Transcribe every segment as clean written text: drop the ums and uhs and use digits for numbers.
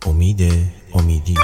امیدی.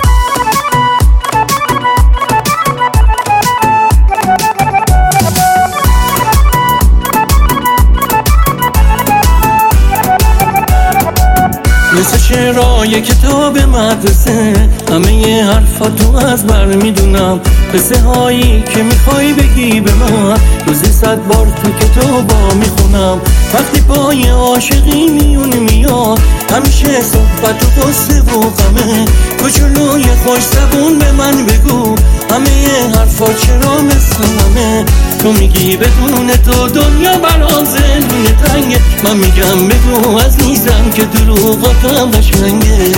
مثل شعرهای کتاب مدرسه همه حرفا تو از بر میدونم، قصه هایی که میخوای بگی به من روزی 100 بار تو کتابا میخونم. وقتی پای عاشقی میاد همیشه صحبت و قصه و غمه، کوچولوی خوش زبون به من بگو همه حرفا چرا مثل همه. تو میگی بدون تو دنیا برام زندون تنگه، من میگم بگو عزیزم که دروغاتم قشنگه.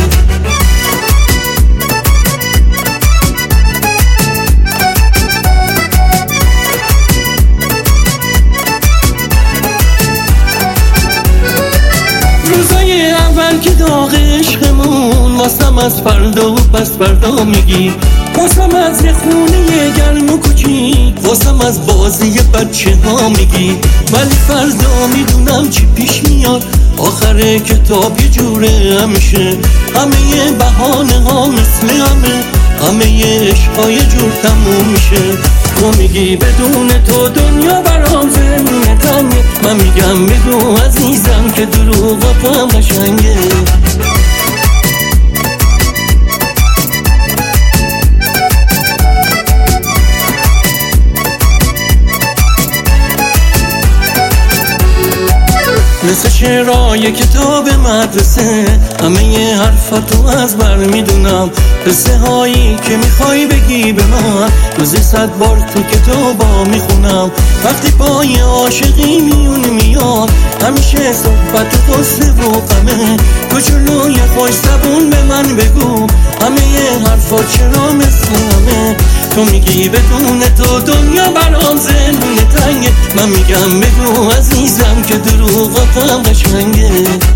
روزای اول که داغ عشقمون واسم از فردا و پس فردا میگی، واسم از یه خونه گرم و کوچیک، واسم از بازی بچه ها میگی. ولی فردا میدونم چی پیش میاد، آخر کتاب یه جوره همیشه. همه بهانه ها مثل همه عشقا یه جور تموم میشه. تو میگی بدون تو دنیا برام زندون تنگه، من میگم بگو عزیزم که دروغاتم قشنگه. مثل شعرهای کتاب مدرسه همه حرفا تو از بر میدونم، قصه هایی که میخوای بگی به من روزی 100 بار تو کتابا میخونم. وقتی پای عاشقی میاد همیشه صحبت و قصه و غمه، کوچولوی خوش زبون به من بگو همه حرفا چرا مثل همه. تو میگی بدون تو دنیا برام زندون تنگه، من میگم بگو عزیزم که دروغاتم قشنگه.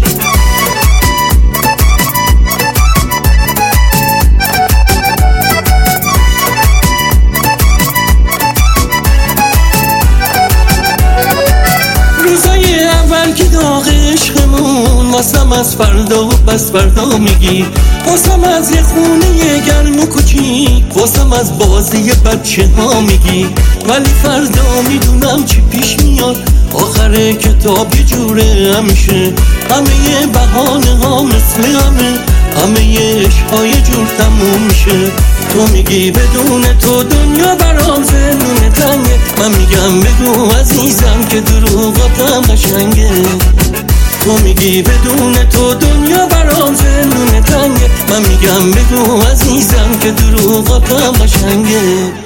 روزای اول که داغ عشقمون واسم از فردا و پس فردا میگی، واسم از یه خونه گرم و کوچیک، واسم از بازی بچه ها میگی. ولی فردا میدونم چی پیش میاد، آخر کتاب یه جوره همیشه. همه بهانه ها مثل همه عشقا یه جور تموم میشه. تو میگی بدون تو دنیا برام زندون تنگه، من میگم بگو عزیزم که دروغاتم قشنگه. تو میگی بدون تو دنیا برام زندون تنگه، من میگم بگو عزیزم که دروغاتم قشنگه.